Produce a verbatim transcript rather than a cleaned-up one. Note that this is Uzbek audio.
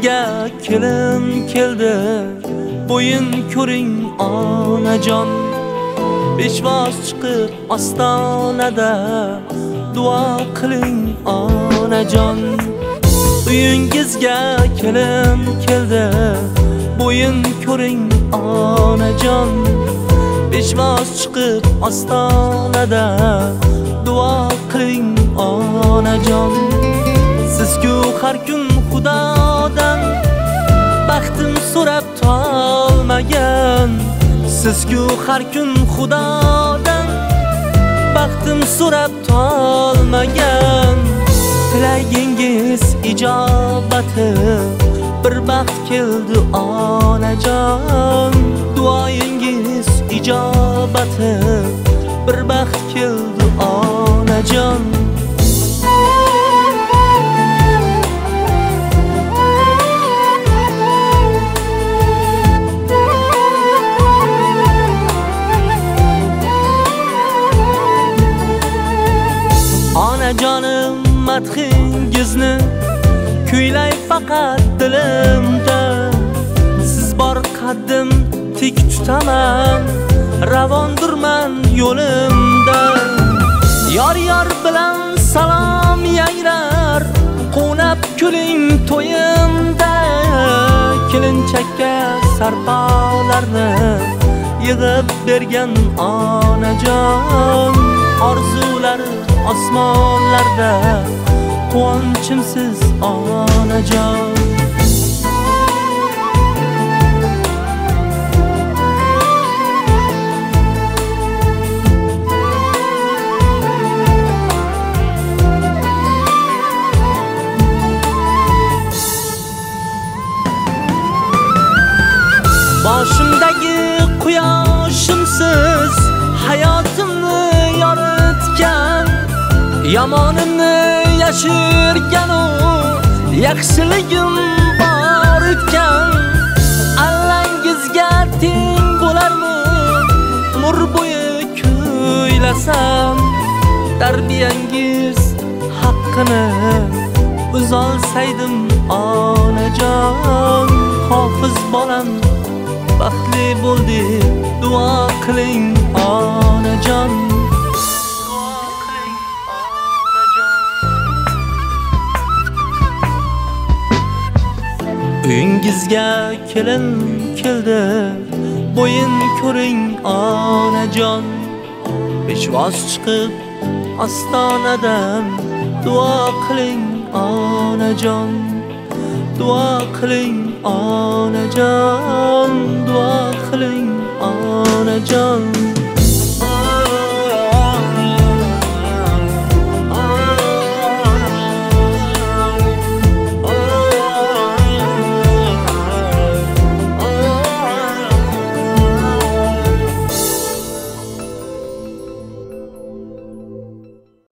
Uyingizga kelin keldi, bo'yin ko'ring onajon. Peshvoz chiqib ostonada duo qiling onajon. Uyingizga kelin keldi, bo'yin ko'ring onajon. Peshvoz chiqib ostonada duo qiling onajon. Sizku har kun Xudodan baxtim so'rab tolmagan. Sizku har kun Xudodan baxtim so'rab tolmagan. Tilagingiz ijobati bir baxt keldi onajon. Duoyingiz ijobati bir baxt keldi onajon. Onajonim madhingizni kuylay faqat dilimda. Siz bor qaddim tik tutaman, ravondurman yo'limda. Yor yor bilan salom yangrar, qo'nab kuling to'yimda. Kelinchakka sarpolarni yig'ib bergan onajon. Orzulari osmonlarda, quvonchimsiz onajon. Boshimdagi quyoshimsiz hayotimni yoritgan. Yomonimni yashirgan u yaxshiligim bor etgan. Allangizga teng bo'larmi umr bo'yi kuylasam. Tarbiyangiz haqqini uzolsaydim onajon. Hofiz bolam baxtli bo'ldi, duo qiling onajon. Uyingizga kelin keldi, bo'yin ko'ring onajon. Peshvoz chiqib ostonadan duo qiling onajon. Duo qiling onajon, duo qiling onajon.